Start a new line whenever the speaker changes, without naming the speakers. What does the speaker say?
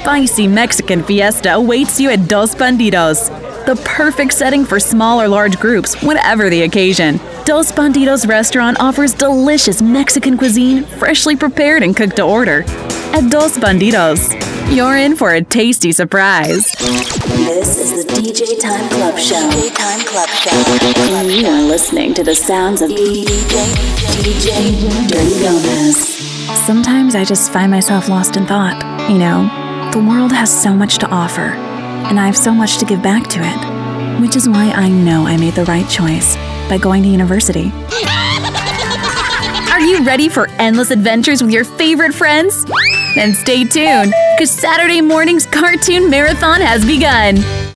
spicy Mexican fiesta awaits you at Dos Bandidos, the perfect setting for small or large groups, whatever the occasion. Dos Bandidos restaurant offers delicious Mexican cuisine, freshly prepared and cooked to order. At Dos Bandidos, you're in for a tasty surprise.
This is the DJ Time Club Show. And you are listening to the sounds of DJ Dirty Gomez.
Sometimes I just find myself lost in thought. You know, the world has so much to offer, and I have so much to give back to it, which is why I know I made the right choice by going to university. Are you ready for endless adventures with your favorite friends? Then stay tuned, because Saturday morning's cartoon marathon has begun.